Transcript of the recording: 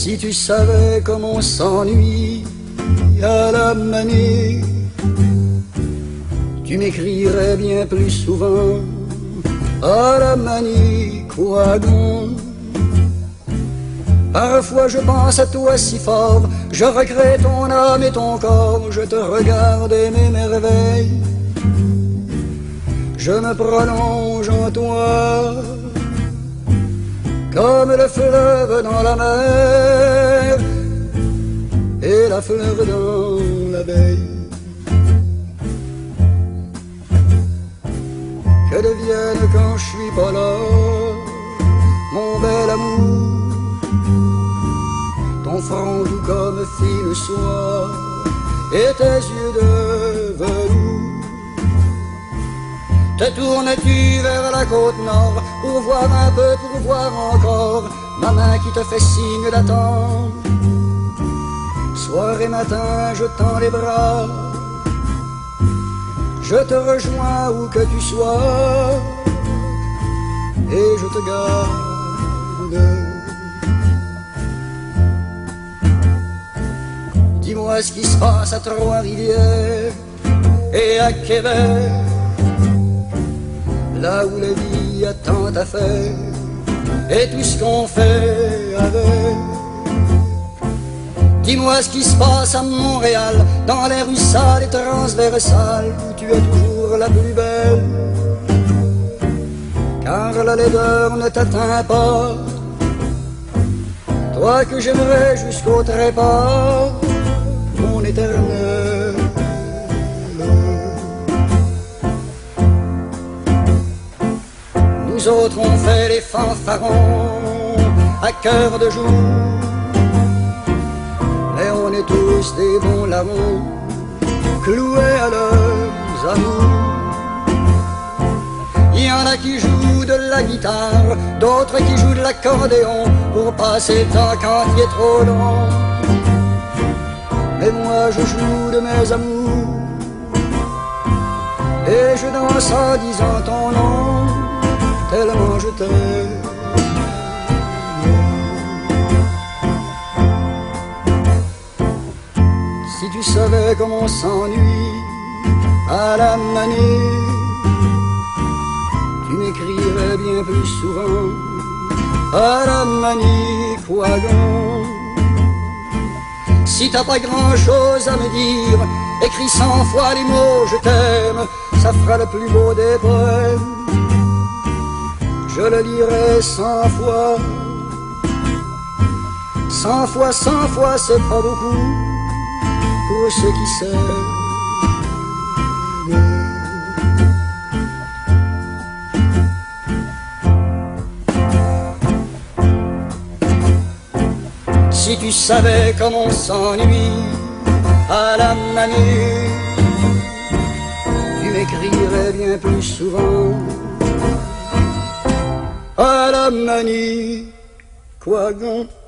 Si tu savais comme on s'ennuie à la manie, tu m'écrirais bien plus souvent à la manie, quoi donc. Parfois je pense à toi si fort, je regrette ton âme et ton corps, je te regarde et m'émerveille. Je me prolonge en toi, comme le fleuve dans la mer et la fleur dans l'abeille. Que devienne quand je suis pas là, mon bel amour, ton front doux comme fine soie et tes yeux de velours. Te tournes-tu vers la côte nord pour voir un peu, pour voir encore ma main qui te fait signe d'attendre? Soir et matin je tends les bras, je te rejoins où que tu sois et je te garde. Dis-moi ce qui se passe à Trois-Rivières et à Québec, là où la vie a tant à faire et tout ce qu'on fait avec. Dis-moi ce qui se passe à Montréal, dans les rues sales et transversales, où tu es toujours la plus belle, car la laideur ne t'atteint pas, toi que j'aimerais jusqu'au trépas, mon éternel. Nous autres on fait les fanfarons à cœur de jour, mais on est tous des bons larrons, cloués à leurs amours. Il y en a qui jouent de la guitare, d'autres qui jouent de l'accordéon, pour passer le temps quand il est trop long. Mais moi je joue de mes amours, et je danse en disant ton nom, tellement je t'aime. Si tu savais comme on s'ennuie à la manie, tu m'écrirais bien plus souvent à la manie, quoi donc. Si t'as pas grand chose à me dire, écris 100 fois les mots je t'aime, ça fera le plus beau des poèmes. Je le lirai 100 fois, 100 fois, 100 fois, c'est pas beaucoup pour ceux qui s'aiment. Si tu savais comme on s'ennuie à la manie, tu m'écrirais bien plus souvent à la manie, quoi donc.